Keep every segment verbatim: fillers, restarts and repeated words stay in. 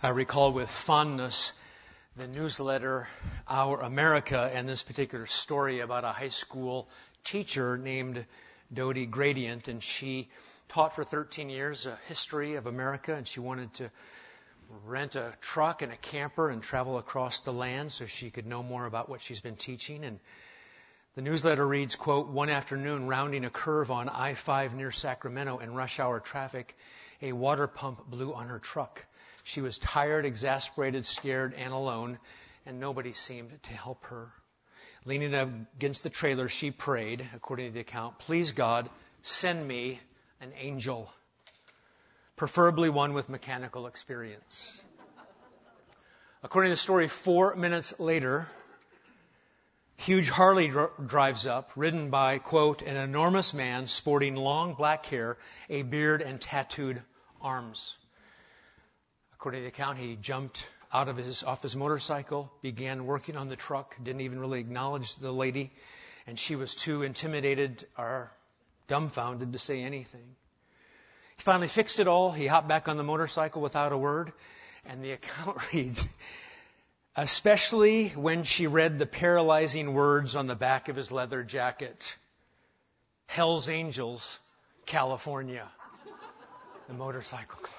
I recall with fondness the newsletter Our America and this particular story about a high school teacher named Dodie Gradient, and she taught for thirteen years a history of America, and she wanted to rent a truck and a camper and travel across the land so she could know more about what she's been teaching. And the newsletter reads, quote, "One afternoon, rounding a curve on I five near Sacramento in rush hour traffic, a water pump blew on her truck. She was tired, exasperated, scared, and alone, and nobody seemed to help her. Leaning against the trailer, she prayed, according to the account, 'Please, God, send me an angel, preferably one with mechanical experience.' According to the story, four minutes later, huge Harley dr- drives up, ridden by, quote, an enormous man sporting long black hair, a beard, and tattooed arms. According to the account, he jumped out of his off his motorcycle, began working on the truck, didn't even really acknowledge the lady, and she was too intimidated or dumbfounded to say anything. He finally fixed it all. He hopped back on the motorcycle without a word, and the account reads, especially when she read the paralyzing words on the back of his leather jacket, Hell's Angels, California, the motorcycle club.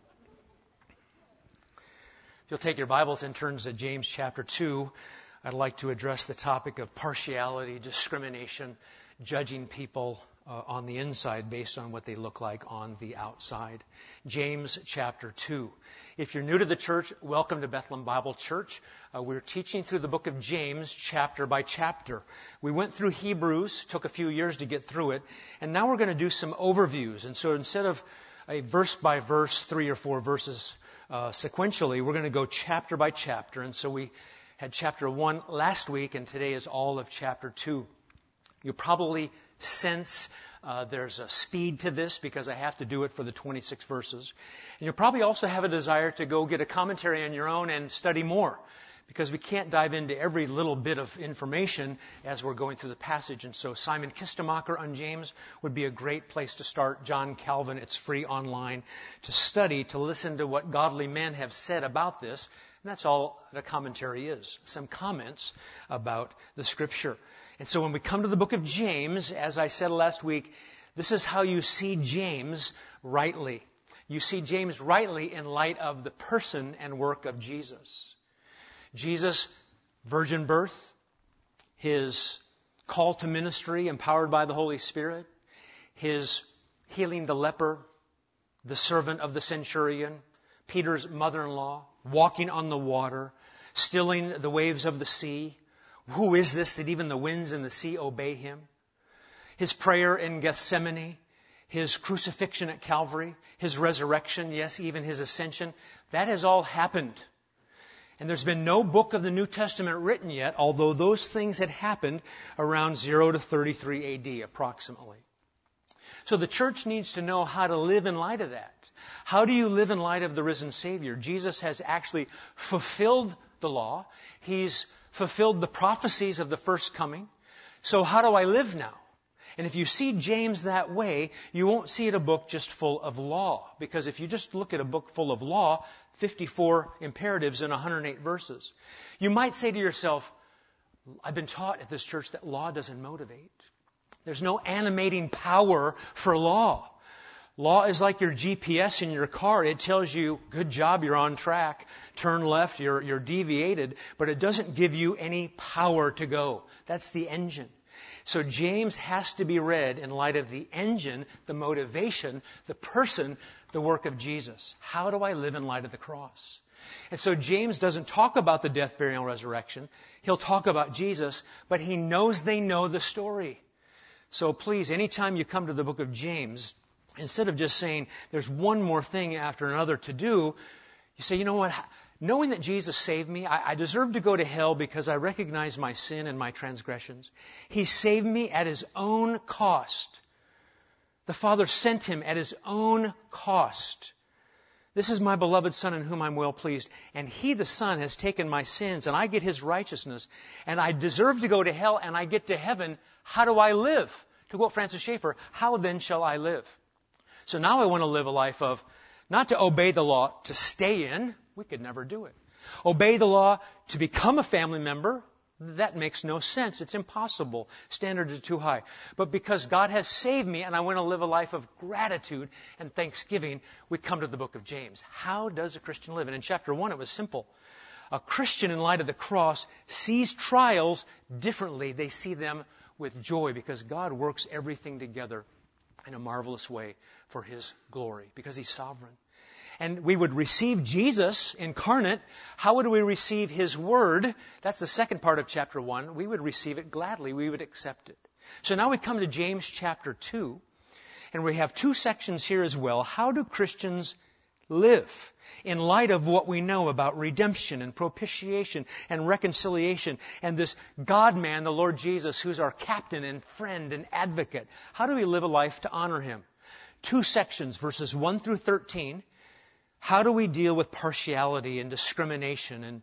If you'll take your Bibles and turn to James chapter two, I'd like to address the topic of partiality, discrimination, judging people uh, on the inside based on what they look like on the outside. James chapter two. If you're new to the church, welcome to Bethlehem Bible Church. Uh, we're teaching through the book of James chapter by chapter. We went through Hebrews, took a few years to get through it, and now we're going to do some overviews. And so instead of a verse by verse, three or four verses Uh, sequentially, we're going to go chapter by chapter. And so we had chapter one last week, and today is all of chapter two. You'll probably sense uh, there's a speed to this because I have to do it for the twenty-six verses. And you'll probably also have a desire to go get a commentary on your own and study more, because we can't dive into every little bit of information as we're going through the passage. And so Simon Kistemacher on James would be a great place to start. John Calvin, it's free online to study, to listen to what godly men have said about this. And that's all that a commentary is, some comments about the Scripture. And so when we come to the book of James, as I said last week, this is how you see James rightly. You see James rightly in light of the person and work of Jesus. Jesus' virgin birth, His call to ministry empowered by the Holy Spirit, His healing the leper, the servant of the centurion, Peter's mother-in-law, walking on the water, stilling the waves of the sea. Who is this that even the winds and the sea obey Him? His prayer in Gethsemane, His crucifixion at Calvary, His resurrection, yes, even His ascension, that has all happened. And there's been no book of the New Testament written yet, although those things had happened around zero to thirty-three A D approximately. So the church needs to know how to live in light of that. How do you live in light of the risen Savior? Jesus has actually fulfilled the law. He's fulfilled the prophecies of the first coming. So how do I live now? And if you see James that way, you won't see it a book just full of law. Because if you just look at a book full of law, fifty-four imperatives in one hundred eight verses, you might say to yourself, I've been taught at this church that law doesn't motivate. There's no animating power for law. Law is like your G P S in your car. It tells you, good job, you're on track. Turn left, you're, you're deviated. But it doesn't give you any power to go. That's the engine. So James has to be read in light of the engine, the motivation, the person, the work of Jesus. How do I live in light of the cross? And so James doesn't talk about the death, burial, and resurrection. He'll talk about Jesus, but he knows they know the story. So please, anytime you come to the book of James, instead of just saying there's one more thing after another to do, you say, you know what? Knowing that Jesus saved me, I, I deserve to go to hell because I recognize my sin and my transgressions. He saved me at His own cost. The Father sent Him at His own cost. This is my beloved Son in whom I'm well pleased. And He, the Son, has taken my sins, and I get His righteousness. And I deserve to go to hell, and I get to heaven. How do I live? To quote Francis Schaeffer, how then shall I live? So now I want to live a life of, not to obey the law, to stay in, We could never do it. Obey the law to become a family member, that makes no sense. It's impossible. Standards are too high. But because God has saved me and I want to live a life of gratitude and thanksgiving, we come to the book of James. How does a Christian live? And in chapter one, it was simple. A Christian, in light of the cross, sees trials differently. They see them with joy because God works everything together in a marvelous way for His glory, because He's sovereign. And we would receive Jesus incarnate. How would we receive His Word? That's the second part of chapter one. We would receive it gladly. We would accept it. So now we come to James chapter two. And we have two sections here as well. How do Christians live in light of what we know about redemption and propitiation and reconciliation and this God-man, the Lord Jesus, who's our captain and friend and advocate? How do we live a life to honor Him? Two sections, verses one through thirteen. How do we deal with partiality and discrimination? And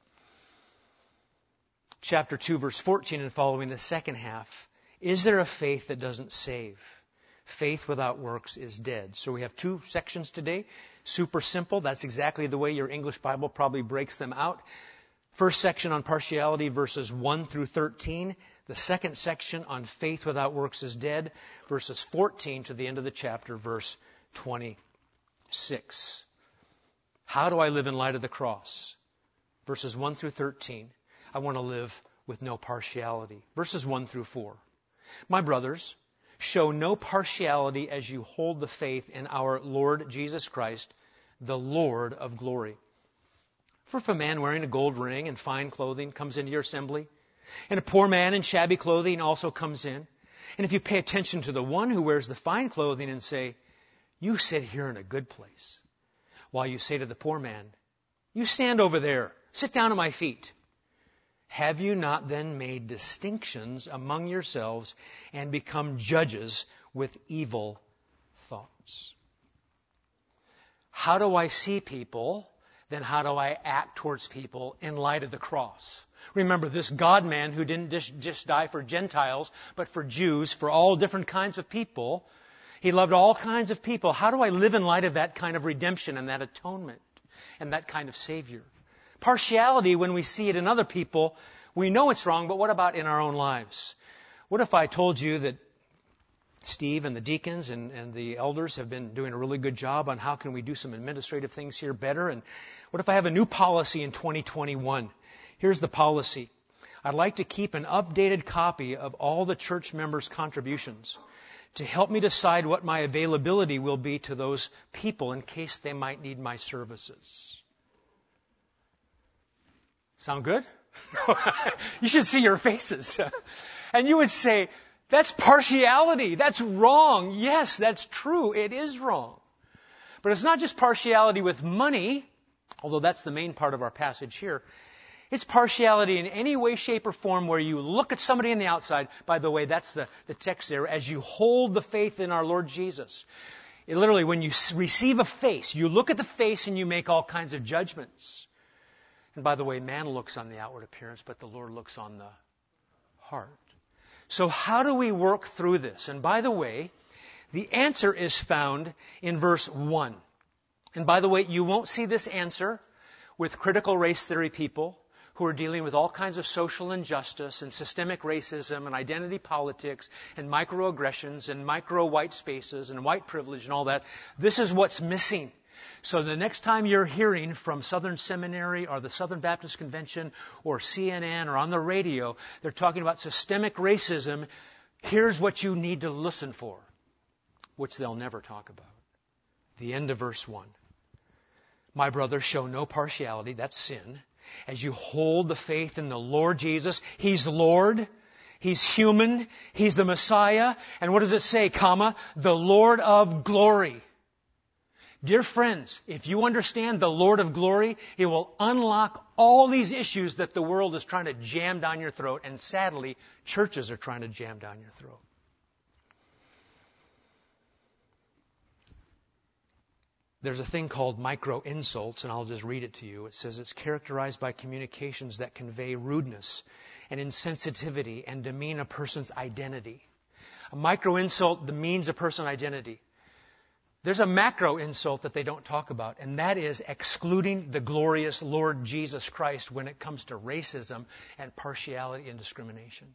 chapter two, verse fourteen and following, the second half. Is there a faith that doesn't save? Faith without works is dead. So we have two sections today. Super simple. That's exactly the way your English Bible probably breaks them out. First section on partiality, verses one through thirteen. The second section on faith without works is dead, verses fourteen to the end of the chapter, verse twenty-six. How do I live in light of the cross? Verses one through thirteen. I want to live with no partiality. Verses one through four. My brothers, show no partiality as you hold the faith in our Lord Jesus Christ, the Lord of glory. For if a man wearing a gold ring and fine clothing comes into your assembly, and a poor man in shabby clothing also comes in, and if you pay attention to the one who wears the fine clothing and say, you sit here in a good place, while you say to the poor man, you stand over there, sit down at my feet. Have you not then made distinctions among yourselves and become judges with evil thoughts? How do I see people? Then how do I act towards people in light of the cross? Remember, this God-man who didn't just, just die for Gentiles, but for Jews, for all different kinds of people. He loved all kinds of people. How do I live in light of that kind of redemption and that atonement and that kind of Savior? Partiality, when we see it in other people, we know it's wrong, but what about in our own lives? What if I told you that Steve and the deacons and, and the elders have been doing a really good job on how can we do some administrative things here better? And what if I have a new policy in twenty twenty-one? Here's the policy. I'd like to keep an updated copy of all the church members' contributions to help me decide what my availability will be to those people in case they might need my services. Sound good? You should see your faces. And you would say, that's partiality. That's wrong. Yes, that's true. It is wrong. But it's not just partiality with money, although that's the main part of our passage here. It's partiality in any way, shape, or form where you look at somebody on the outside. By the way, that's the, the text there. As you hold the faith in our Lord Jesus. It literally, when you receive a face, you look at the face and you make all kinds of judgments. And by the way, man looks on the outward appearance, but the Lord looks on the heart. So how do we work through this? And by the way, the answer is found in verse one. And by the way, you won't see this answer with critical race theory people who are dealing with all kinds of social injustice and systemic racism and identity politics and microaggressions and micro white spaces and white privilege and all that. This is what's missing. So the next time you're hearing from Southern Seminary or the Southern Baptist Convention or C N N or on the radio, they're talking about systemic racism, here's what you need to listen for, which they'll never talk about. The end of verse one. My brothers, show no partiality, that's sin, as you hold the faith in the Lord Jesus. He's Lord. He's human. He's the Messiah. And what does it say, comma? The Lord of glory. Dear friends, if you understand the Lord of glory, it will unlock all these issues that the world is trying to jam down your throat. And sadly, churches are trying to jam down your throat. There's a thing called micro insults, and I'll just read it to you. It says it's characterized by communications that convey rudeness and insensitivity and demean a person's identity. A micro insult demeans a person's identity. There's a macro insult that they don't talk about, and that is excluding the glorious Lord Jesus Christ when it comes to racism and partiality and discrimination.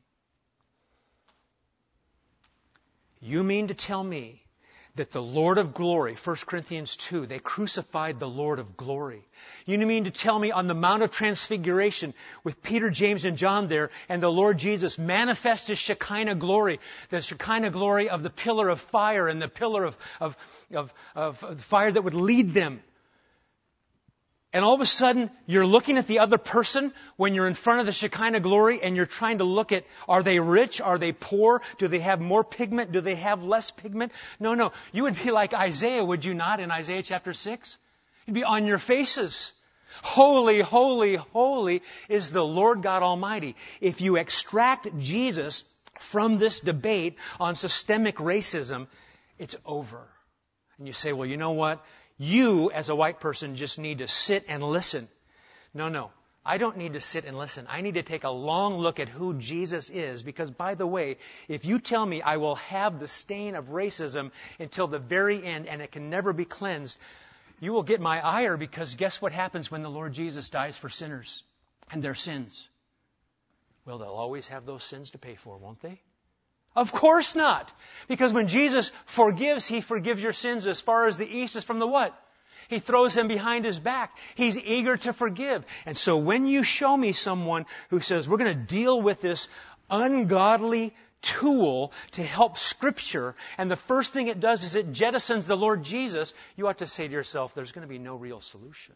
You mean to tell me that the Lord of glory, First Corinthians two, they crucified the Lord of glory. You mean to tell me on the Mount of Transfiguration with Peter, James, and John there, and the Lord Jesus manifests His Shekinah glory, the Shekinah glory of the pillar of fire and the pillar of, of, of, of fire that would lead them. And all of a sudden, you're looking at the other person when you're in front of the Shekinah glory and you're trying to look at, are they rich? Are they poor? Do they have more pigment? Do they have less pigment? No, no. You would be like Isaiah, would you not, in Isaiah chapter six? You'd be on your faces. Holy, holy, holy is the Lord God Almighty. If you extract Jesus from this debate on systemic racism, it's over. And you say, well, you know what? You, as a white person, just need to sit and listen. No, no. I don't need to sit and listen. I need to take a long look at who Jesus is. Because, by the way, if you tell me I will have the stain of racism until the very end and it can never be cleansed, you will get my ire, because guess what happens when the Lord Jesus dies for sinners and their sins? Well, they'll always have those sins to pay for, won't they? Of course not. Because when Jesus forgives, He forgives your sins as far as the east is from the what? He throws them behind His back. He's eager to forgive. And so when you show me someone who says, we're going to deal with this ungodly tool to help Scripture, and the first thing it does is it jettisons the Lord Jesus, you ought to say to yourself, there's going to be no real solution.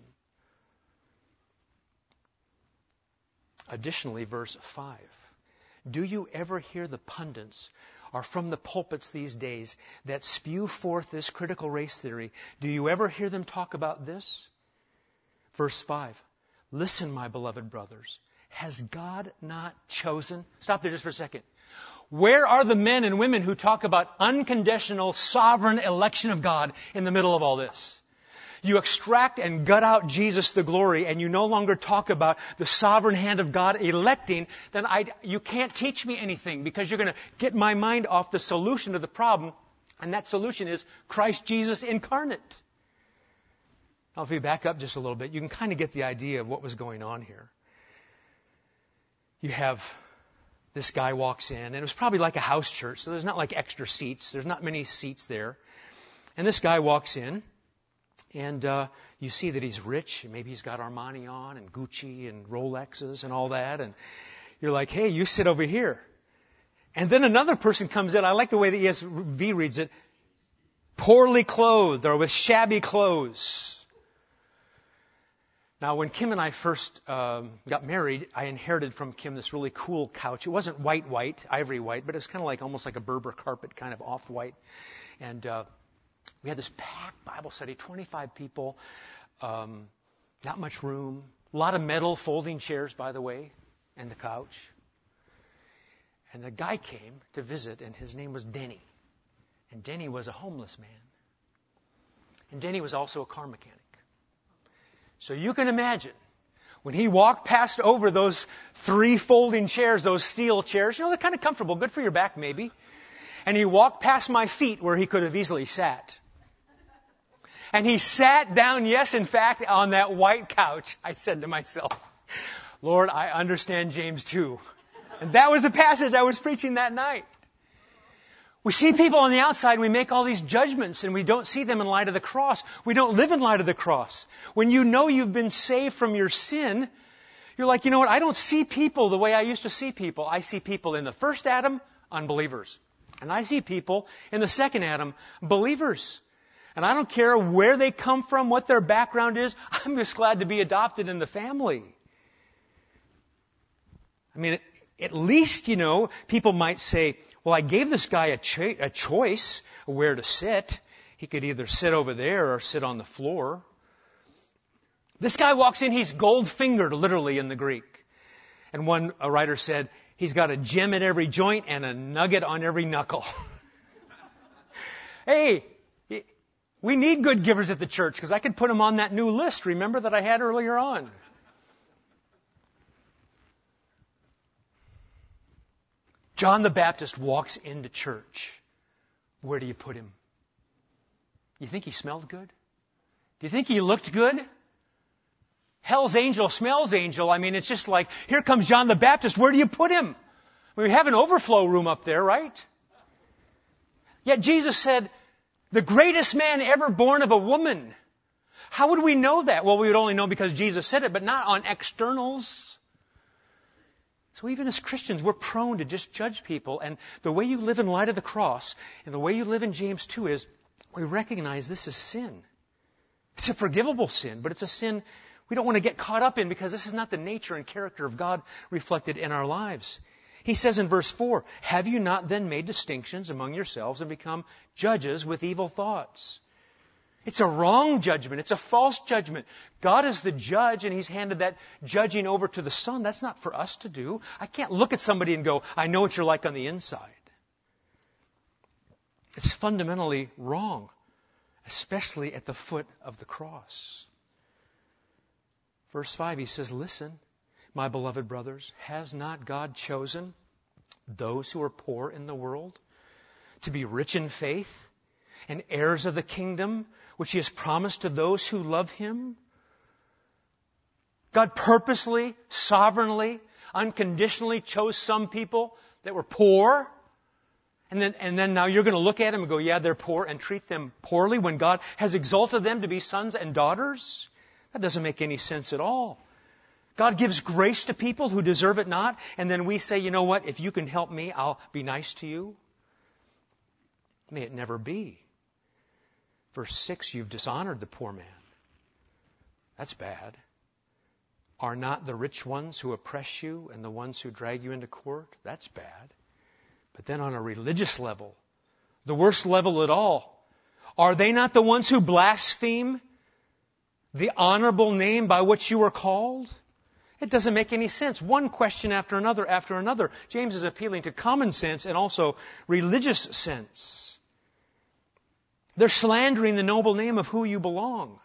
Additionally, verse five. Do you ever hear the pundits, or from the pulpits these days, that spew forth this critical race theory? Do you ever hear them talk about this? Verse five. Listen, my beloved brothers. Has God not chosen? Stop there just for a second. Where are the men and women who talk about unconditional, sovereign election of God in the middle of all this? You extract and gut out Jesus the glory, and you no longer talk about the sovereign hand of God electing, then I, you can't teach me anything, because you're going to get my mind off the solution to the problem, and that solution is Christ Jesus incarnate. Now, if we back up just a little bit, you can kind of get the idea of what was going on here. You have this guy walks in, and it was probably like a house church, so there's not like extra seats. There's not many seats there. And this guy walks in, and uh, you see that he's rich. Maybe he's got Armani on and Gucci and Rolexes and all that. And you're like, hey, you sit over here. And then another person comes in. I like the way the E S V reads it. Poorly clothed or with shabby clothes. Now, when Kim and I first um, got married, I inherited from Kim this really cool couch. It wasn't white, white, ivory white, but it was kind of like almost like a Berber carpet, kind of off-white. And uh, we had this packed Bible study, twenty-five people, um, not much room, a lot of metal folding chairs, by the way, and the couch. And a guy came to visit, and his name was Denny. And Denny was a homeless man. And Denny was also a car mechanic. So you can imagine, when he walked past over those three folding chairs, those steel chairs, you know, they're kind of comfortable, good for your back maybe. And he walked past my feet where he could have easily sat. And he sat down, yes, in fact, on that white couch. I said to myself, Lord, I understand James two. And that was the passage I was preaching that night. We see people on the outside, we make all these judgments, and we don't see them in light of the cross. We don't live in light of the cross. When you know you've been saved from your sin, you're like, you know what, I don't see people the way I used to see people. I see people in the first Adam, unbelievers. And I see people in the second Adam, believers. And I don't care where they come from, what their background is. I'm just glad to be adopted in the family. I mean, at least, you know, people might say, well, I gave this guy a, cho- a choice of where to sit. He could either sit over there or sit on the floor. This guy walks in, he's gold-fingered, literally, in the Greek. And one a writer said, he's got a gem at every joint and a nugget on every knuckle. Hey, we need good givers at the church, because I could put them on that new list, remember, that I had earlier on. John the Baptist walks into church. Where do you put him? You think he smelled good? Do you think he looked good? Hell's angel smells angel. I mean, it's just like, here comes John the Baptist. Where do you put him? We have an overflow room up there, right? Yet Jesus said, the greatest man ever born of a woman. How would we know that? Well, we would only know because Jesus said it, but not on externals. So even as Christians, we're prone to just judge people. And the way you live in light of the cross, and the way you live in James two is, we recognize this is sin. It's a forgivable sin, but it's a sin we don't want to get caught up in because this is not the nature and character of God reflected in our lives. He says in verse four, have you not then made distinctions among yourselves and become judges with evil thoughts? It's a wrong judgment. It's a false judgment. God is the judge and He's handed that judging over to the Son. That's not for us to do. I can't look at somebody and go, I know what you're like on the inside. It's fundamentally wrong, especially at the foot of the cross. Verse five, he says, listen, my beloved brothers, has not God chosen those who are poor in the world to be rich in faith and heirs of the kingdom which He has promised to those who love Him? God purposely, sovereignly, unconditionally chose some people that were poor. And then, and then now you're going to look at them and go, yeah, they're poor, and treat them poorly when God has exalted them to be sons and daughters? That doesn't make any sense at all. God gives grace to people who deserve it not, and then we say, you know what, if you can help me, I'll be nice to you. May it never be. Verse six, you've dishonored the poor man. That's bad. Are not the rich ones who oppress you and the ones who drag you into court? That's bad. But then on a religious level, the worst level at all, are they not the ones who blaspheme the honorable name by which you were called? It doesn't make any sense. One question after another after another. James is appealing to common sense and also religious sense. They're slandering the noble name of who you belong.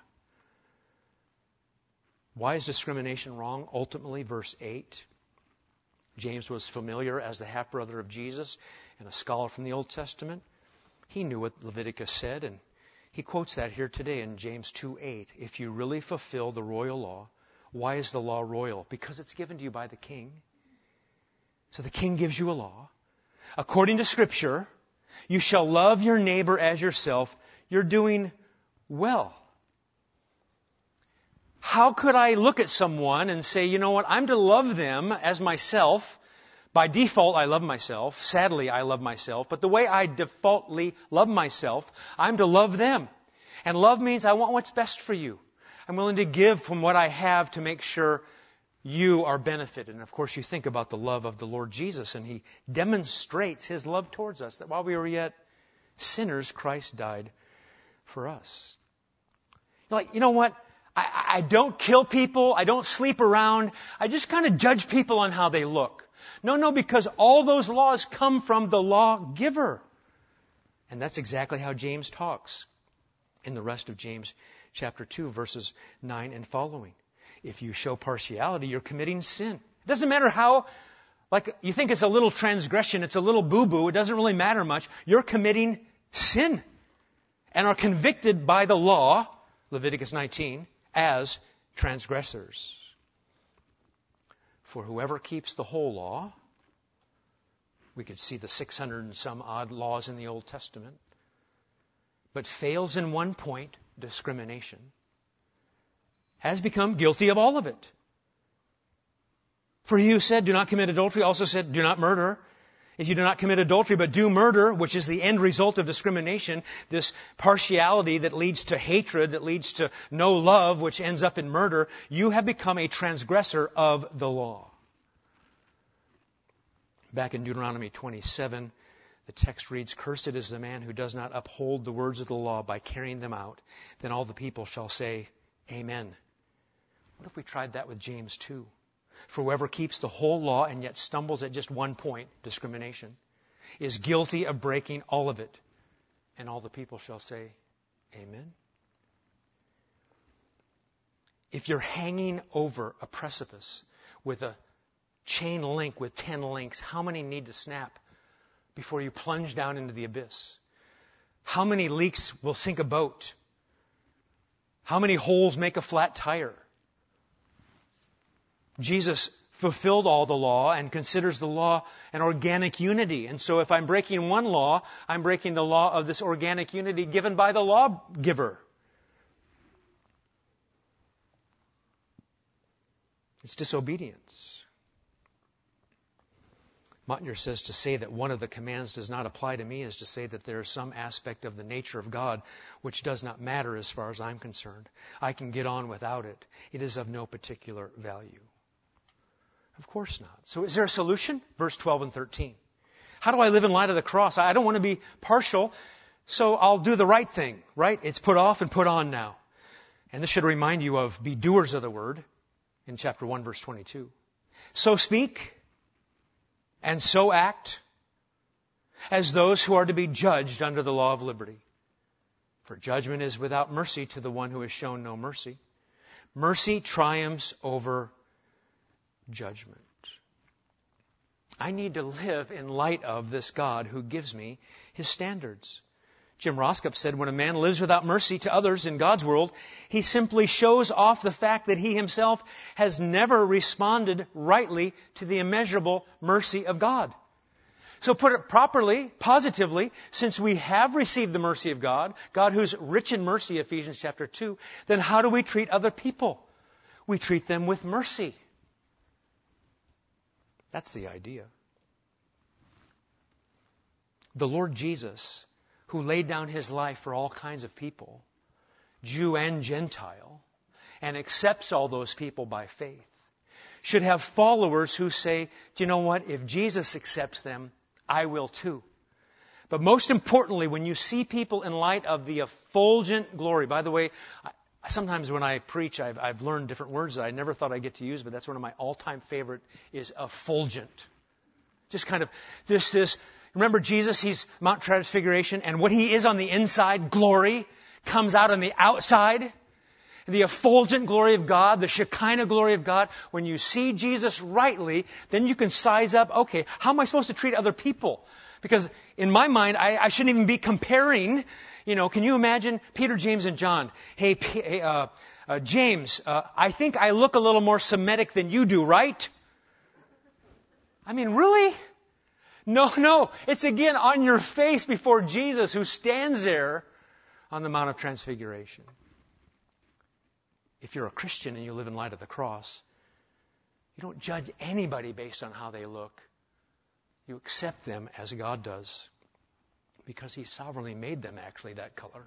Why is discrimination wrong? Ultimately, verse eight. James was familiar as the half-brother of Jesus and a scholar from the Old Testament. He knew what Leviticus said, and he quotes that here today in James two eight. If you really fulfill the royal law, why is the law royal? Because it's given to you by the king. So the king gives you a law. According to Scripture, you shall love your neighbor as yourself. You're doing well. How could I look at someone and say, you know what, I'm to love them as myself. By default, I love myself. Sadly, I love myself. But the way I defaultly love myself, I'm to love them. And love means I want what's best for you. I'm willing to give from what I have to make sure you are benefited. And of course, you think about the love of the Lord Jesus, and He demonstrates His love towards us, that while we were yet sinners, Christ died for us. You're like, you know what? I, I don't kill people. I don't sleep around. I just kind of judge people on how they look. No, no, because all those laws come from the lawgiver. And that's exactly how James talks in the rest of James chapter two, verses nine and following. If you show partiality, you're committing sin. It doesn't matter how, like you think it's a little transgression, it's a little boo-boo, it doesn't really matter much. You're committing sin and are convicted by the law, Leviticus nineteen, as transgressors. For whoever keeps the whole law, we could see the six hundred and some odd laws in the Old Testament, but fails in one point, discrimination, has become guilty of all of it. For he who said, do not commit adultery, also said, do not murder. If you do not commit adultery, but do murder, which is the end result of discrimination, this partiality that leads to hatred, that leads to no love, which ends up in murder, you have become a transgressor of the law. Back in Deuteronomy twenty-seven, the text reads, cursed is the man who does not uphold the words of the law by carrying them out. Then all the people shall say, Amen. What if we tried that with James two? For whoever keeps the whole law and yet stumbles at just one point, discrimination, is guilty of breaking all of it. And all the people shall say, Amen. If you're hanging over a precipice with a chain link with ten links, how many need to snap before you plunge down into the abyss? How many leaks will sink a boat? How many holes make a flat tire? Jesus fulfilled all the law and considers the law an organic unity. And so if I'm breaking one law, I'm breaking the law of this organic unity given by the lawgiver. It's disobedience. Montner says to say that one of the commands does not apply to me is to say that there is some aspect of the nature of God which does not matter as far as I'm concerned. I can get on without it. It is of no particular value. Of course not. So is there a solution? Verse twelve and thirteen. How do I live in light of the cross? I don't want to be partial, so I'll do the right thing, right? It's put off and put on now. And this should remind you of be doers of the word in chapter one, verse twenty-two. So speak and so act as those who are to be judged under the law of liberty. For judgment is without mercy to the one who has shown no mercy. Mercy triumphs over judgment. I need to live in light of this God who gives me His standards. Jim Roskup said, when a man lives without mercy to others in God's world, he simply shows off the fact that he himself has never responded rightly to the immeasurable mercy of God. So put it properly, positively, since we have received the mercy of God, God who's rich in mercy, Ephesians chapter two, then how do we treat other people? We treat them with mercy. That's the idea. The Lord Jesus, who laid down His life for all kinds of people, Jew and Gentile, and accepts all those people by faith, should have followers who say, do you know what? If Jesus accepts them, I will too. But most importantly, when you see people in light of the effulgent glory, by the way, I, sometimes when I preach, I've, I've learned different words that I never thought I'd get to use, but that's one of my all-time favorite is effulgent. Just kind of this, this, remember Jesus, He's Mount Transfiguration, and what He is on the inside, glory, comes out on the outside. The effulgent glory of God, the Shekinah glory of God. When you see Jesus rightly, then you can size up, okay, how am I supposed to treat other people? Because in my mind, I, I shouldn't even be comparing. You know, can you imagine Peter, James, and John? Hey, P- uh, uh, James, uh, I think I look a little more Semitic than you do, right? I mean, really? No, no. It's again on your face before Jesus who stands there on the Mount of Transfiguration. If you're a Christian and you live in light of the cross, you don't judge anybody based on how they look. You accept them as God does because He sovereignly made them actually that color.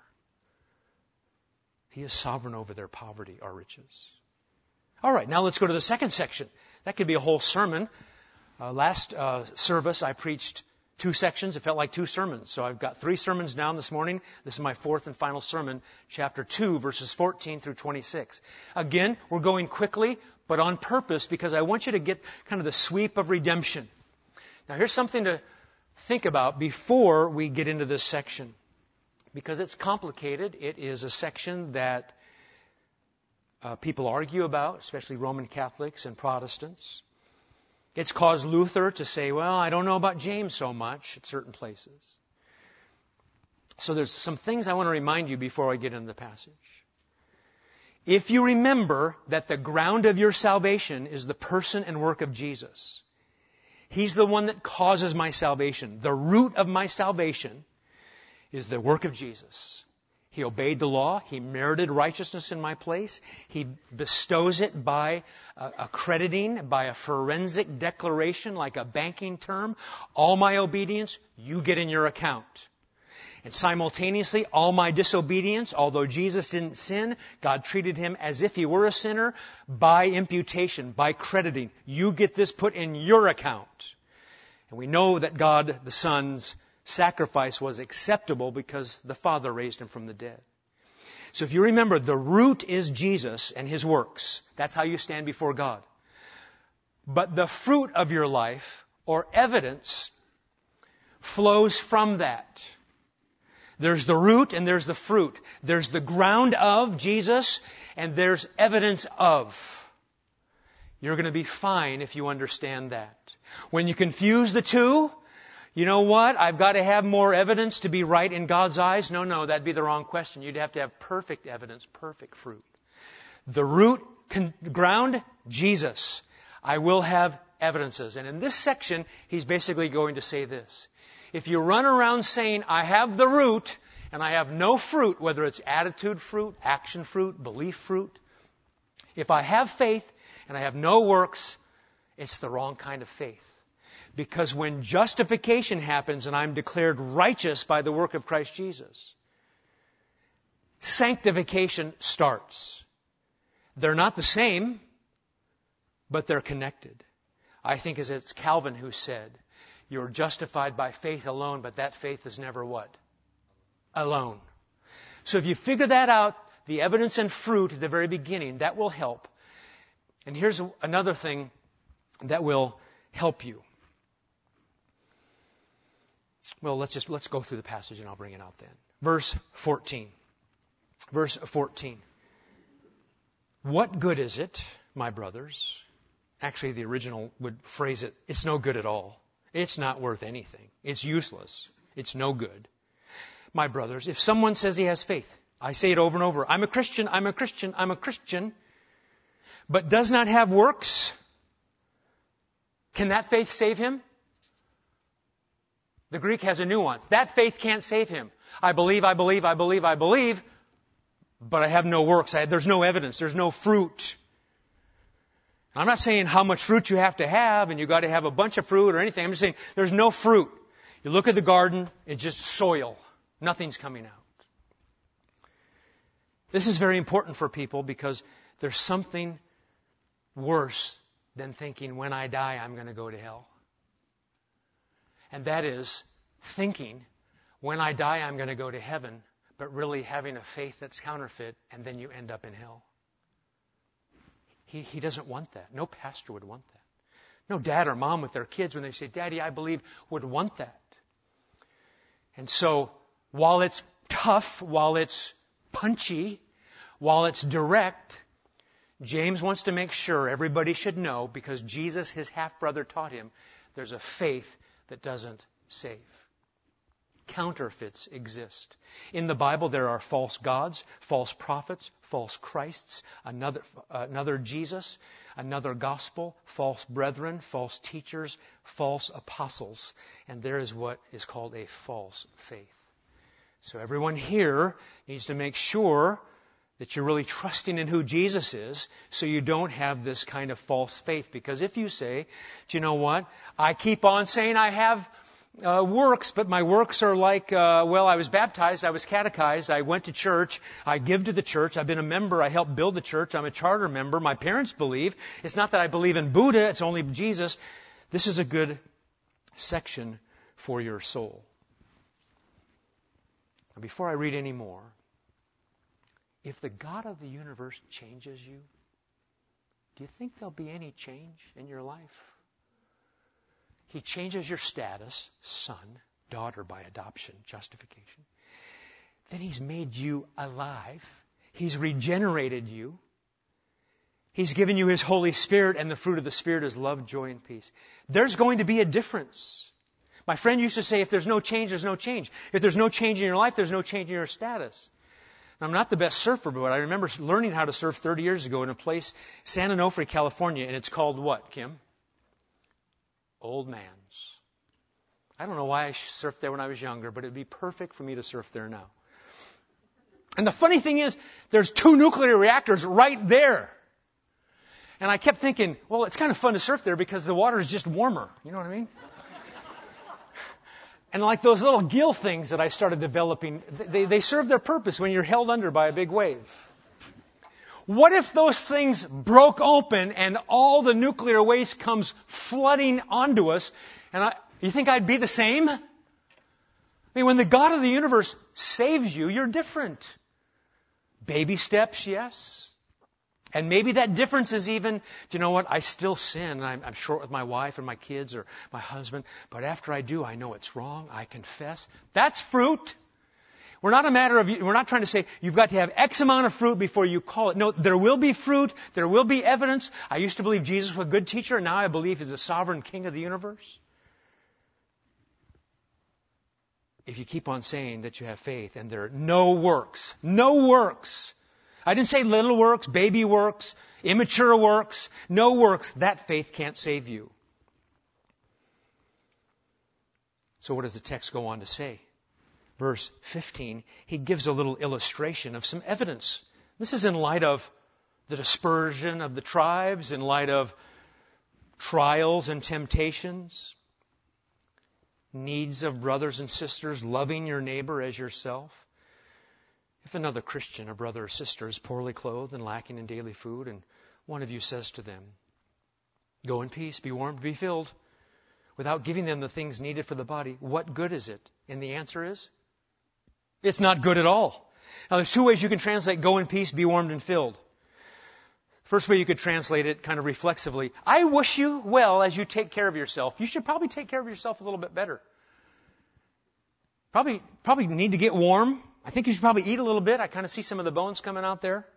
He is sovereign over their poverty or riches. All right, now let's go to the second section. That could be a whole sermon. Uh, last uh, service, I preached two sections. It felt like two sermons. So I've got three sermons down this morning. This is my fourth and final sermon, chapter two, verses fourteen through twenty-six. Again, we're going quickly, but on purpose, because I want you to get kind of the sweep of redemption. Now, here's something to think about before we get into this section. Because it's complicated. It is a section that uh, people argue about, especially Roman Catholics and Protestants. It's caused Luther to say, well, I don't know about James so much at certain places. So there's some things I want to remind you before I get into the passage. If you remember that the ground of your salvation is the person and work of Jesus, He's the one that causes my salvation. The root of my salvation is the work of Jesus. He obeyed the law. He merited righteousness in my place. He bestows it by uh, accrediting, by a forensic declaration, like a banking term. All my obedience, you get in your account. And simultaneously, all my disobedience, although Jesus didn't sin, God treated Him as if He were a sinner by imputation, by crediting. You get this put in your account. And we know that God, the Son's sacrifice was acceptable because the Father raised Him from the dead. So if you remember, the root is Jesus and His works. That's how you stand before God. But the fruit of your life, or evidence, flows from that. There's the root and there's the fruit. There's the ground of Jesus and there's evidence of. You're going to be fine if you understand that. When you confuse the two, You know what? I've got to have more evidence to be right in God's eyes. No, no, that'd be the wrong question. You'd have to have perfect evidence, perfect fruit. The root, con- ground, Jesus. I will have evidences. And in this section, he's basically going to say this. If you run around saying, I have the root, and I have no fruit, whether it's attitude fruit, action fruit, belief fruit, if I have faith and I have no works, it's the wrong kind of faith. Because when justification happens and I'm declared righteous by the work of Christ Jesus, sanctification starts. They're not the same, but they're connected. I think as it's Calvin who said, you're justified by faith alone, but that faith is never what? Alone. So if you figure that out, the evidence and fruit at the very beginning, that will help. And here's another thing that will help you. Well, let's just, let's go through the passage and I'll bring it out then. Verse fourteen. Verse fourteen. What good is it, my brothers? Actually, the original would phrase it, it's no good at all. It's not worth anything. It's useless. It's no good. My brothers, if someone says he has faith, I say it over and over, I'm a Christian, I'm a Christian, I'm a Christian, but does not have works, can that faith save him? The Greek has a nuance. That faith can't save him. I believe, I believe, I believe, I believe, but I have no works. I, there's no evidence. There's no fruit. I'm not saying how much fruit you have to have and you've got to have a bunch of fruit or anything. I'm just saying there's no fruit. You look at the garden, it's just soil. Nothing's coming out. This is very important for people because there's something worse than thinking when I die I'm going to go to hell. And that is thinking, when I die, I'm going to go to heaven, but really having a faith that's counterfeit, and then you end up in hell. He, he doesn't want that. No pastor would want that. No dad or mom with their kids, when they say, Daddy, I believe, would want that. And so, while it's tough, while it's punchy, while it's direct, James wants to make sure everybody should know, because Jesus, his half-brother, taught him, there's a faith that doesn't save. Counterfeits exist. In the Bible, there are false gods, false prophets, false Christs, another, uh, another Jesus, another gospel, false brethren, false teachers, false apostles. And there is what is called a false faith. So everyone here needs to make sure that you're really trusting in who Jesus is, so you don't have this kind of false faith. Because if you say, do you know what? I keep on saying I have uh, works, but my works are like, uh, well, I was baptized, I was catechized, I went to church, I give to the church, I've been a member, I helped build the church, I'm a charter member, my parents believe. It's not that I believe in Buddha, it's only Jesus. This is a good section for your soul. Now, before I read any more, if the God of the universe changes you, do you think there'll be any change in your life? He changes your status, son, daughter by adoption, justification. Then He's made you alive. He's regenerated you. He's given you His Holy Spirit, and the fruit of the Spirit is love, joy, and peace. There's going to be a difference. My friend used to say, if there's no change, there's no change. If there's no change in your life, there's no change in your status. I'm not the best surfer, but I remember learning how to surf thirty years ago in a place, San Onofre, California, and it's called what, Kim? Old Man's. I don't know why I surfed there when I was younger, but it'd be perfect for me to surf there now. And the funny thing is, there's two nuclear reactors right there. And I kept thinking, well, it's kind of fun to surf there because the water is just warmer. You know what I mean? And like those little gill things that I started developing, they, they serve their purpose when you're held under by a big wave. What if those things broke open and all the nuclear waste comes flooding onto us? And I, you think I'd be the same? I mean, when the God of the universe saves you, you're different. Baby steps, yes. And maybe that difference is even, do you know what? I still sin. I'm, I'm short with my wife and my kids or my husband. But after I do, I know it's wrong. I confess. That's fruit. We're not a matter of, we're not trying to say you've got to have X amount of fruit before you call it. No, there will be fruit. There will be evidence. I used to believe Jesus was a good teacher, and now I believe He's the sovereign King of the universe. if you keep on saying that you have faith and there are no works, no works. I didn't say little works, baby works, immature works, no works. That faith can't save you. So what does the text go on to say? Verse fifteen, he gives a little illustration of some evidence. This is in light of the dispersion of the tribes, in light of trials and temptations, needs of brothers and sisters, loving your neighbor as yourself. If another Christian, a brother or sister, is poorly clothed and lacking in daily food, and one of you says to them, "Go in peace, be warmed, be filled," without giving them the things needed for the body, what good is it? And the answer is, it's not good at all. Now, there's two ways you can translate "go in peace, be warmed and filled." First way you could translate it kind of reflexively, I wish you well as you take care of yourself. You should probably take care of yourself a little bit better. Probably, probably need to get warm. I think you should probably eat a little bit. I kind of see some of the bones coming out there.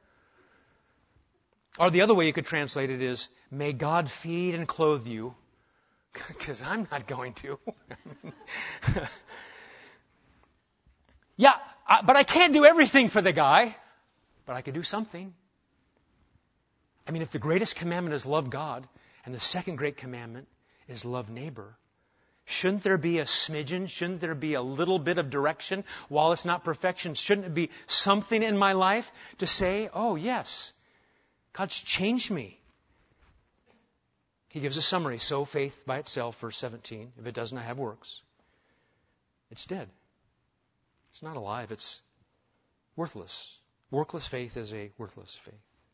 Or the other way you could translate it is, may God feed and clothe you, because I'm not going to. yeah, I, but I can't do everything for the guy, but I could do something. I mean, if the greatest commandment is love God, and the second great commandment is love neighbor, shouldn't there be a smidgen? Shouldn't there be a little bit of direction? While it's not perfection, shouldn't it be something in my life to say, oh yes, God's changed me? He gives a summary. So faith by itself, verse seventeen, if it does not have works, it's dead. It's not alive. It's worthless. Workless faith is a worthless faith.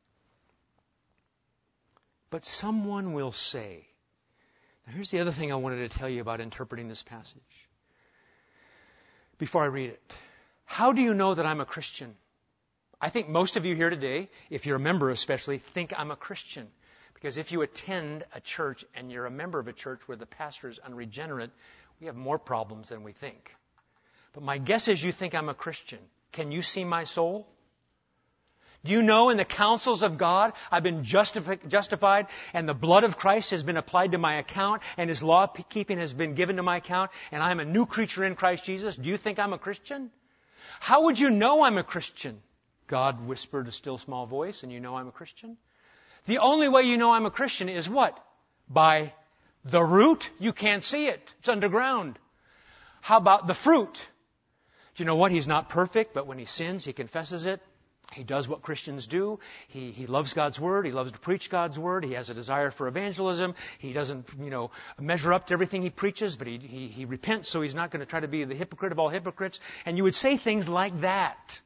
But someone will say, now here's the other thing I wanted to tell you about interpreting this passage. Before I read it, how do you know that I'm a Christian? I think most of you here today, if you're a member especially, think I'm a Christian. Because if you attend a church and you're a member of a church where the pastor is unregenerate, we have more problems than we think. But my guess is you think I'm a Christian. Can you see my soul? Do you know in the counsels of God I've been justifi- justified and the blood of Christ has been applied to my account and His law keeping has been given to my account and I'm a new creature in Christ Jesus? Do you think I'm a Christian? How would you know I'm a Christian? God whispered a still small voice and you know I'm a Christian? The only way you know I'm a Christian is what? By the root? You can't see it. It's underground. How about the fruit? Do you know what? He's not perfect, but when he sins, he confesses it. He does what Christians do. He, he loves God's Word. He loves to preach God's Word. He has a desire for evangelism. He doesn't, you know, measure up to everything he preaches, but he, he, he repents, so he's not going to try to be the hypocrite of all hypocrites. And you would say things like that.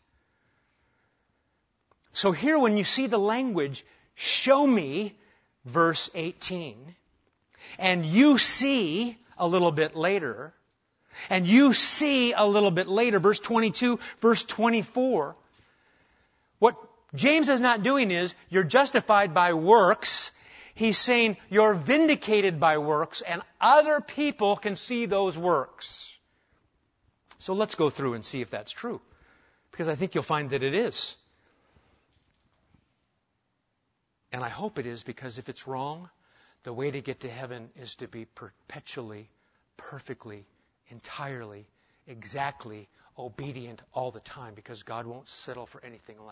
So here when you see the language, show me, verse eighteen, and you see a little bit later, and you see a little bit later, verse twenty-two, verse twenty-four, what James is not doing is, you're justified by works. He's saying you're vindicated by works, and other people can see those works. So let's go through and see if that's true, because I think you'll find that it is. And I hope it is, because if it's wrong, the way to get to heaven is to be perpetually, perfectly, entirely, exactly obedient all the time, because God won't settle for anything less.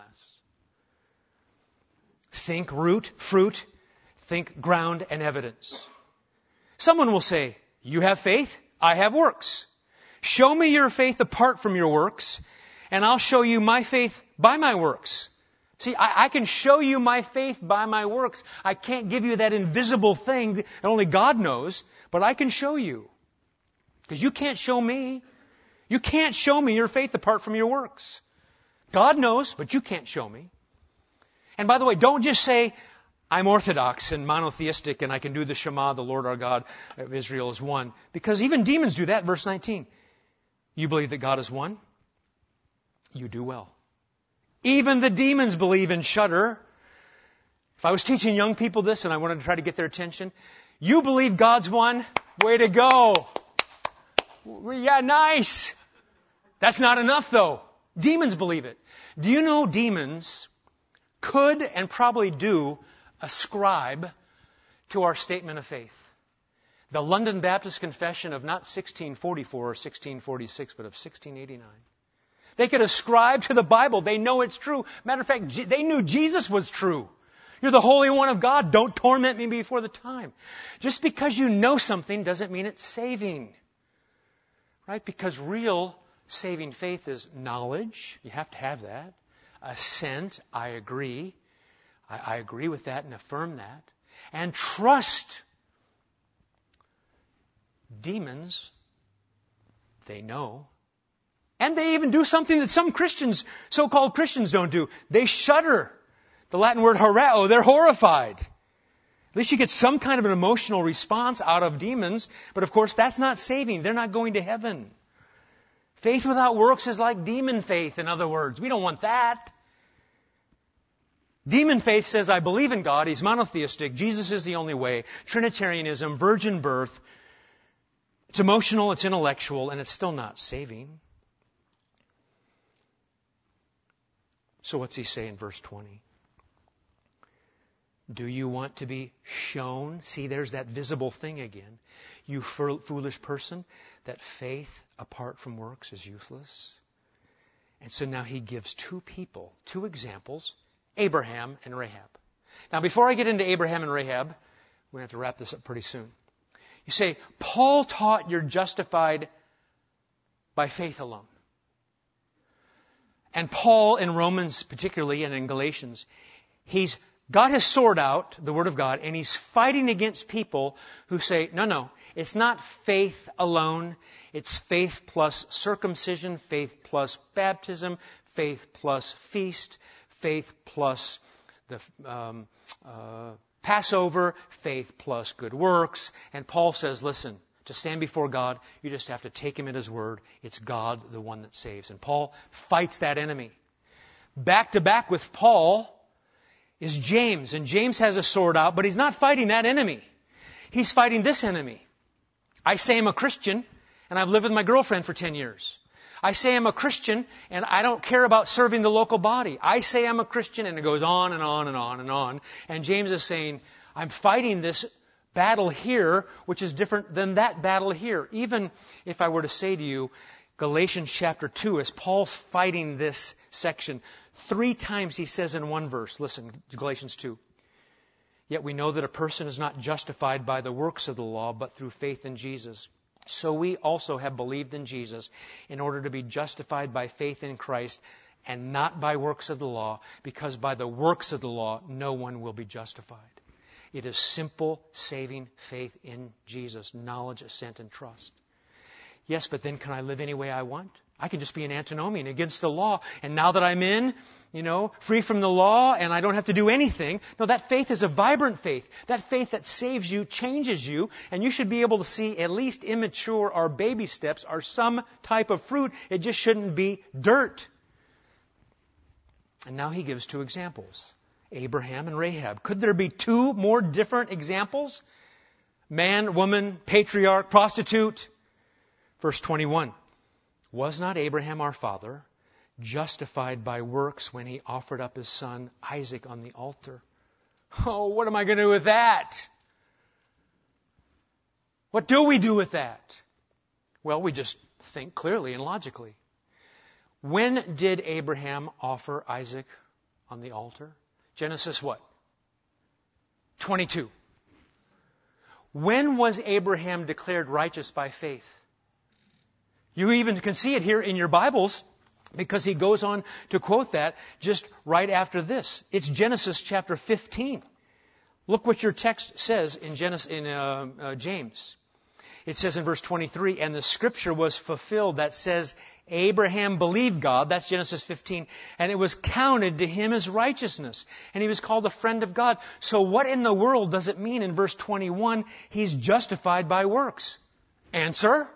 Think root, fruit, think ground and evidence. Someone will say, you have faith, I have works. Show me your faith apart from your works, and I'll show you my faith by my works. See, I, I can show you my faith by my works. I can't give you that invisible thing that only God knows, but I can show you. Because you can't show me. You can't show me your faith apart from your works. God knows, but you can't show me. And by the way, don't just say, I'm orthodox and monotheistic and I can do the Shema, the Lord our God of Israel is one. Because even demons do that, verse nineteen. You believe that God is one? You do well. Even the demons believe and shudder. If I was teaching young people this and I wanted to try to get their attention, you believe God's one? Way to go. Yeah, nice. That's not enough though. Demons believe it. Do you know demons could and probably do ascribe to our statement of faith? The London Baptist Confession of not sixteen forty-four or sixteen forty-six, but of sixteen eighty-nine. They could ascribe to the Bible. They know it's true. Matter of fact, they knew Jesus was true. You're the Holy One of God. Don't torment me before the time. Just because you know something doesn't mean it's saving. Right? Because real saving faith is knowledge. You have to have that. Assent. I agree. I, I agree with that and affirm that. And trust. Demons, they know. And they even do something that some Christians, so-called Christians, don't do. They shudder. The Latin word horreo, they're horrified. At least you get some kind of an emotional response out of demons. But of course, that's not saving. They're not going to heaven. Faith without works is like demon faith, in other words. We don't want that. Demon faith says, I believe in God. He's monotheistic. Jesus is the only way. Trinitarianism, virgin birth. It's emotional, it's intellectual, and it's still not saving. So what's he say in verse twenty? Do you want to be shown? See, there's that visible thing again. You foolish person, that faith apart from works is useless. And so now he gives two people, two examples, Abraham and Rahab. Now before I get into Abraham and Rahab, we're going to have to wrap this up pretty soon. You say, Paul taught you're justified by faith alone. And Paul in Romans particularly and in Galatians, he's got his sword out, the Word of God, and he's fighting against people who say, no, no, it's not faith alone. It's faith plus circumcision, faith plus baptism, faith plus feast, faith plus the um, uh, Passover, faith plus good works. And Paul says, listen, to stand before God, you just have to take Him at His word. It's God, the one that saves. And Paul fights that enemy. Back to back with Paul is James. And James has a sword out, but he's not fighting that enemy. He's fighting this enemy. I say I'm a Christian, and I've lived with my girlfriend for ten years. I say I'm a Christian, and I don't care about serving the local body. I say I'm a Christian, and it goes on and on and on and on. And James is saying, I'm fighting this battle here, which is different than that battle here. Even if I were to say to you, Galatians chapter two, as Paul's fighting this section, three times he says in one verse, listen, Galatians two, yet we know that a person is not justified by the works of the law, but through faith in Jesus. So we also have believed in Jesus in order to be justified by faith in Christ and not by works of the law, because by the works of the law, no one will be justified. It is simple, saving faith in Jesus, knowledge, assent, and trust. Yes, but then can I live any way I want? I can just be an antinomian against the law. And now that I'm in, you know, free from the law and I don't have to do anything. No, that faith is a vibrant faith. That faith that saves you, changes you. And you should be able to see at least immature or baby steps are some type of fruit. It just shouldn't be dirt. And now he gives two examples. Abraham and Rahab. Could there be two more different examples? Man, woman, patriarch, prostitute. Verse twenty-one. Was not Abraham our father justified by works when he offered up his son Isaac on the altar? Oh, what am I going to do with that? What do we do with that? Well, we just think clearly and logically. When did Abraham offer Isaac on the altar? Genesis what? twenty-two. When was Abraham declared righteous by faith? You even can see it here in your Bibles because he goes on to quote that just right after this. It's Genesis chapter fifteen. Look what your text says in Genesis, in uh, uh, James. It says in verse twenty-three, and the scripture was fulfilled that says, Abraham believed God, that's Genesis fifteen, and it was counted to him as righteousness. And he was called a friend of God. So what in the world does it mean in verse twenty-one, he's justified by works? Answer?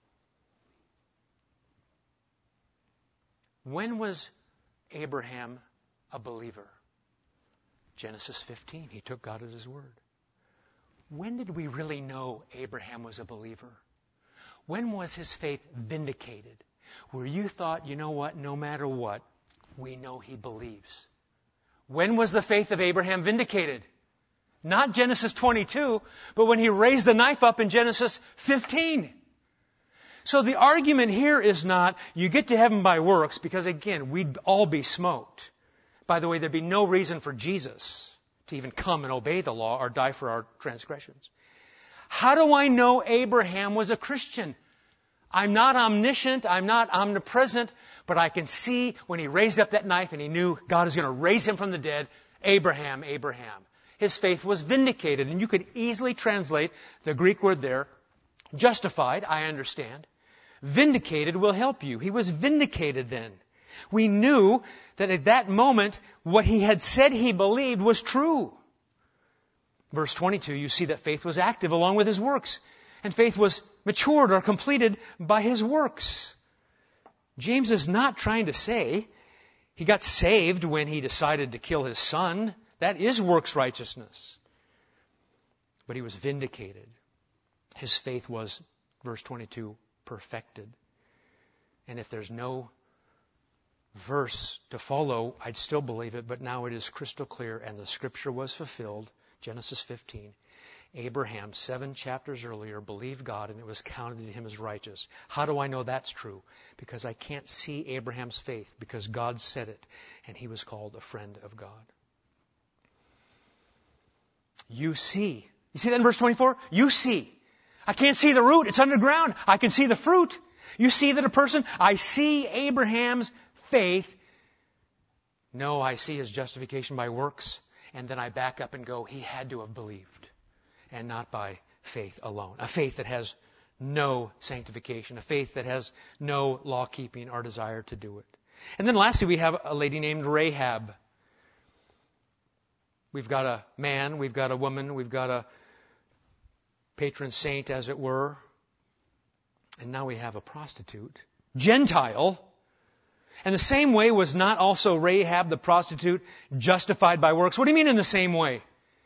When was Abraham a believer? Genesis fifteen. He took God at His word. When did we really know Abraham was a believer? When was his faith vindicated? Where you thought, you know what, no matter what, we know he believes. When was the faith of Abraham vindicated? Not Genesis twenty-two, but when he raised the knife up in Genesis fifteen. So the argument here is not, you get to heaven by works, because again, we'd all be smoked. By the way, there'd be no reason for Jesus to even come and obey the law or die for our transgressions. How do I know Abraham was a Christian? I'm not omniscient, I'm not omnipresent, but I can see when he raised up that knife and he knew God is going to raise him from the dead, Abraham, Abraham. His faith was vindicated. And you could easily translate the Greek word there, justified, I understand. Vindicated will help you. He was vindicated then. We knew that at that moment, what he had said he believed was true. Verse twenty-two, you see that faith was active along with his works. And faith was matured or completed by his works. James is not trying to say he got saved when he decided to kill his son. That is works righteousness. But he was vindicated. His faith was, verse twenty-two, perfected. And if there's no verse to follow, I'd still believe it, but now it is crystal clear, and the scripture was fulfilled. Genesis fifteen. Abraham, seven chapters earlier, believed God and it was counted to him as righteous. How do I know that's true? Because I can't see Abraham's faith, because God said it, and he was called a friend of God. You see. You see that in verse twenty-four? You see. I can't see the root. It's underground. I can see the fruit. You see that a person, I see Abraham's faith. No, I see his justification by works. And then I back up and go, he had to have believed. And not by faith alone. A faith that has no sanctification. A faith that has no law keeping or desire to do it. And then lastly, we have a lady named Rahab. We've got a man, we've got a woman, we've got a patron saint, as it were. And now we have a prostitute. Gentile. And the same way was not also Rahab the prostitute justified by works? What do you mean in the same way?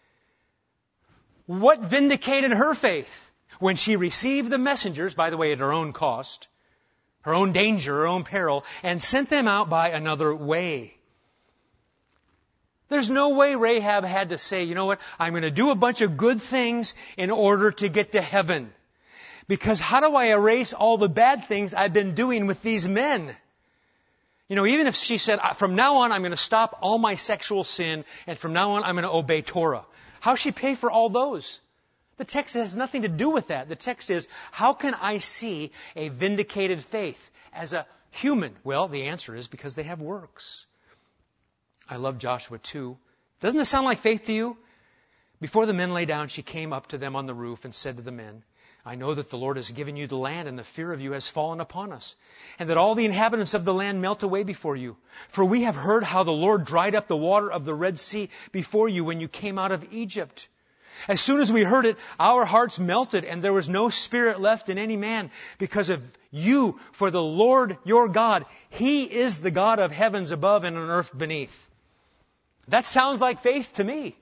What vindicated her faith? When she received the messengers, by the way, at her own cost, her own danger, her own peril, and sent them out by another way. There's no way Rahab had to say, you know what, I'm going to do a bunch of good things in order to get to heaven. Because how do I erase all the bad things I've been doing with these men? You know, even if she said, from now on I'm going to stop all my sexual sin, and from now on I'm going to obey Torah. How she pay for all those? The text has nothing to do with that. The text is, how can I see a vindicated faith as a human? Well, the answer is because they have works. I love Joshua two. Doesn't it sound like faith to you? Before the men lay down, she came up to them on the roof and said to the men, I know that the Lord has given you the land, and the fear of you has fallen upon us, and that all the inhabitants of the land melt away before you. For we have heard how the Lord dried up the water of the Red Sea before you when you came out of Egypt. As soon as we heard it, our hearts melted, and there was no spirit left in any man because of you. For the Lord your God, He is the God of heavens above and on earth beneath. That sounds like faith to me.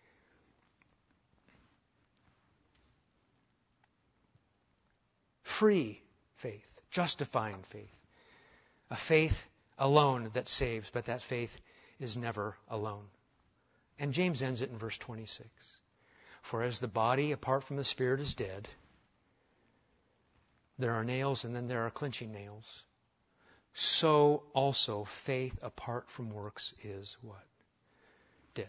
Free faith, justifying faith. A faith alone that saves, but that faith is never alone. And James ends it in verse twenty-six. For as the body apart from the spirit is dead, there are nails and then there are clinching nails. So also faith apart from works is what? Dead.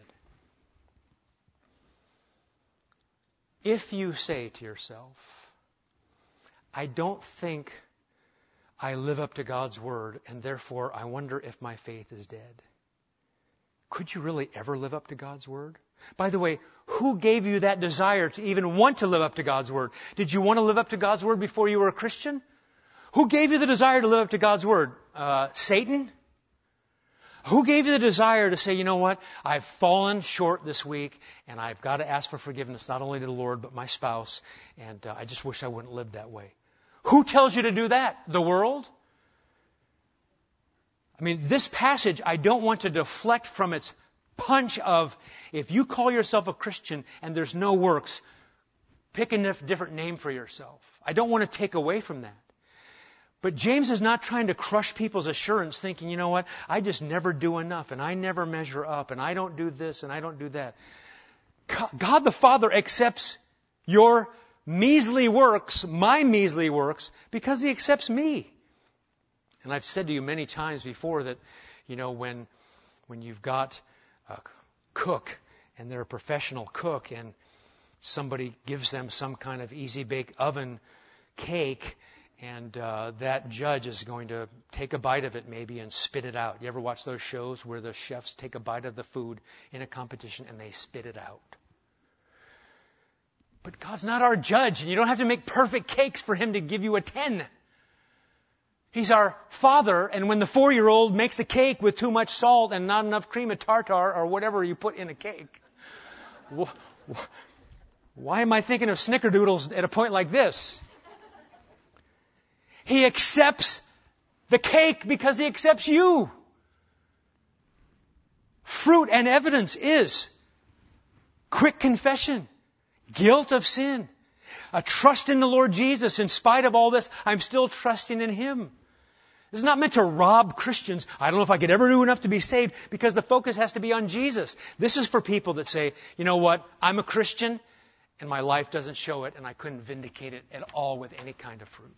If you say to yourself, I don't think I live up to God's word, and therefore I wonder if my faith is dead. Could you really ever live up to God's word? By the way, who gave you that desire to even want to live up to God's word? Did you want to live up to God's word before you were a Christian? Who gave you the desire to live up to God's word? Uh, Satan? Who gave you the desire to say, you know what, I've fallen short this week, and I've got to ask for forgiveness not only to the Lord, but my spouse, and uh, I just wish I wouldn't live that way. Who tells you to do that? The world? I mean, this passage, I don't want to deflect from its punch of, if you call yourself a Christian and there's no works, pick a different name for yourself. I don't want to take away from that. But James is not trying to crush people's assurance, thinking, you know what, I just never do enough, and I never measure up, and I don't do this, and I don't do that. God the Father accepts your measly works, my measly works, because He accepts me. And I've said to you many times before that, you know, when when you've got a cook and they're a professional cook and somebody gives them some kind of easy bake oven cake, and uh, that judge is going to take a bite of it maybe and spit it out. You ever watch those shows where the chefs take a bite of the food in a competition and they spit it out? But God's not our judge, and you don't have to make perfect cakes for Him to give you a ten. He's our Father, and when the four-year-old makes a cake with too much salt and not enough cream of tartar or whatever you put in a cake, why am I thinking of snickerdoodles at a point like this? He accepts the cake because He accepts you. Fruit and evidence is quick confession, guilt of sin, a trust in the Lord Jesus. In spite of all this, I'm still trusting in Him. This is not meant to rob Christians. I don't know if I could ever do enough to be saved, because the focus has to be on Jesus. This is for people that say, you know what, I'm a Christian and my life doesn't show it, and I couldn't vindicate it at all with any kind of fruit.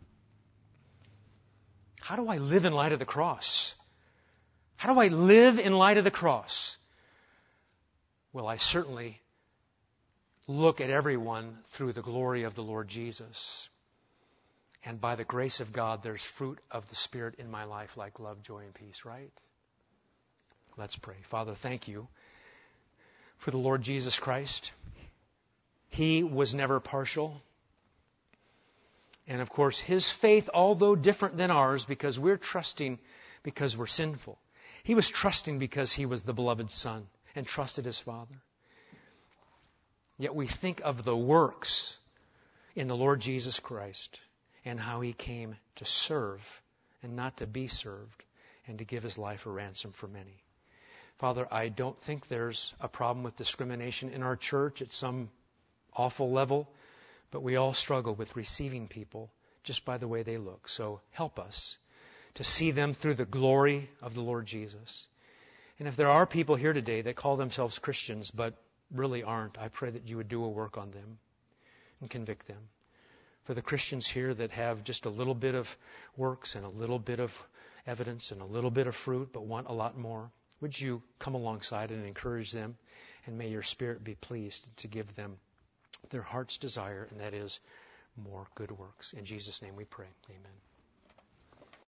How do I live in light of the cross? How do I live in light of the cross? Well, I certainly look at everyone through the glory of the Lord Jesus. And by the grace of God, there's fruit of the Spirit in my life like love, joy, and peace, right? Let's pray. Father, thank You for the Lord Jesus Christ. He was never partial. And of course, His faith, although different than ours, because we're trusting because we're sinful, He was trusting because He was the beloved Son and trusted His Father. Yet we think of the works in the Lord Jesus Christ and how He came to serve and not to be served, and to give His life a ransom for many. Father, I don't think there's a problem with discrimination in our church at some awful level, but we all struggle with receiving people just by the way they look. So help us to see them through the glory of the Lord Jesus. And if there are people here today that call themselves Christians but really aren't, I pray that You would do a work on them and convict them. For the Christians here that have just a little bit of works and a little bit of evidence and a little bit of fruit but want a lot more, would You come alongside and encourage them, and may Your Spirit be pleased to give them their heart's desire, and that is more good works. In Jesus' name we pray. Amen.